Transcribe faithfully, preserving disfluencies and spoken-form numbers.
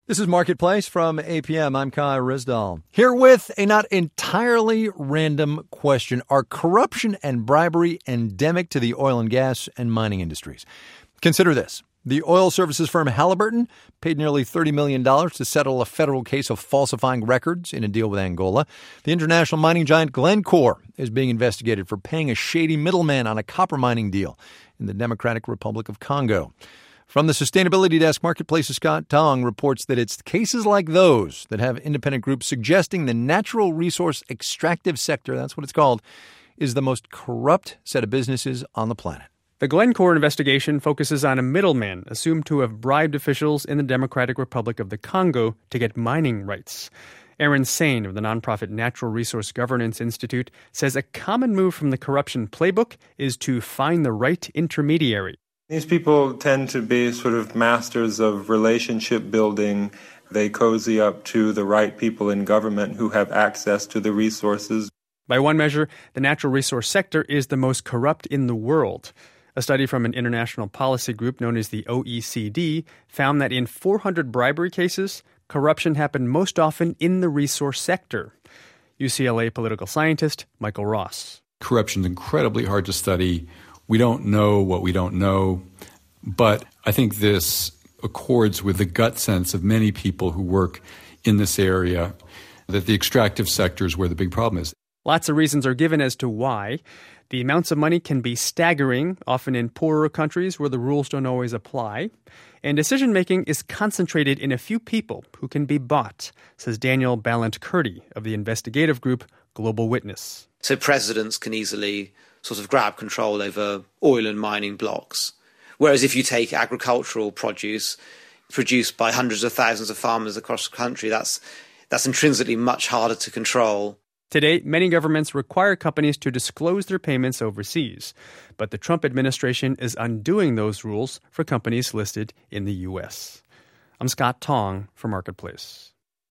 This is Marketplace from A P M. I'm Kai Rizdal. Here with a not entirely random question. Are corruption and bribery endemic to the oil and gas and mining industries? Consider this. The oil services firm Halliburton paid nearly thirty million dollars to settle a federal case of falsifying records in a deal with Angola. The international mining giant Glencore is being investigated for paying a shady middleman on a copper mining deal in the Democratic Republic of Congo. From the Sustainability Desk, Marketplace's Scott Tong reports that it's cases like those that have independent groups suggesting the natural resource extractive sector, that's what it's called, is the most corrupt set of businesses on the planet. The Glencore investigation focuses on a middleman assumed to have bribed officials in the Democratic Republic of the Congo to get mining rights. Aaron Sain of the nonprofit Natural Resource Governance Institute says a common move from the corruption playbook is to find the right intermediary. These people tend to be sort of masters of relationship building. They cozy up to the right people in government who have access to the resources. By one measure, the natural resource sector is the most corrupt in the world. A study from an international policy group known as the O E C D found that in four hundred bribery cases, corruption happened most often in the resource sector. U C L A political scientist Michael Ross. Corruption is incredibly hard to study. We don't know what we don't know, but I think this accords with the gut sense of many people who work in this area, that the extractive sector is where the big problem is. Lots of reasons are given as to why. The amounts of money can be staggering, often in poorer countries where the rules don't always apply. And decision-making is concentrated in a few people who can be bought, says Daniel Balint-Curti of the investigative group Global Witness. So presidents can easily sort of grab control over oil and mining blocks. Whereas if you take agricultural produce produced by hundreds of thousands of farmers across the country, that's that's intrinsically much harder to control. Today, many governments require companies to disclose their payments overseas. But the Trump administration is undoing those rules for companies listed in the U S. I'm Scott Tong for Marketplace.